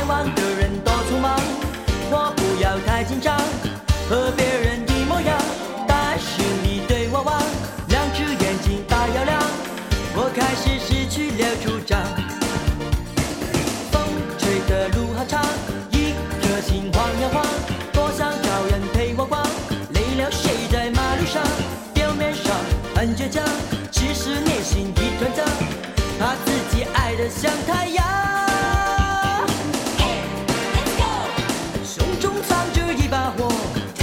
来往的人多匆忙，我不要太紧张，和别人一模样，但是你对我望，两只眼睛大又亮，我开始失去了主张。风吹的路好长，一颗心晃呀晃，多想找人陪我逛，累了睡在马路上，表面上很倔强，其实内心一团糟，怕自己爱得像太阳。胸中藏着一把火，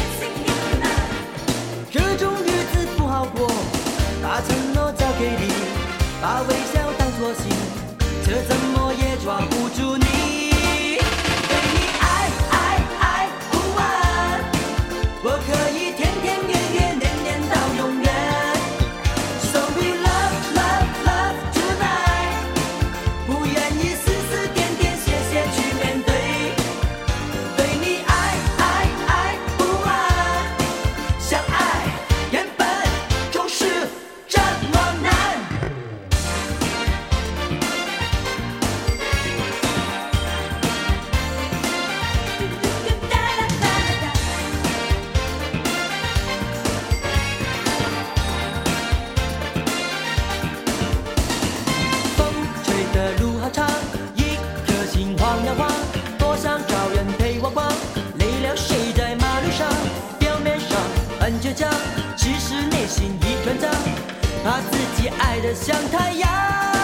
这种日子不好过，把承诺交给你，把微笑当作信，这怎么也抓不住你。对你爱爱爱不完，我可以天天月月年年到永远。So we love love love tonight， 不愿意丝丝点点谢谢去面对。对你爱爱爱不完，相爱原本就是这么难。风吹的路好长，一颗心晃呀晃，多想找人陪我逛，累了睡在马路上，表面上很倔强，其实内心一团糟，怕自己爱得像太阳。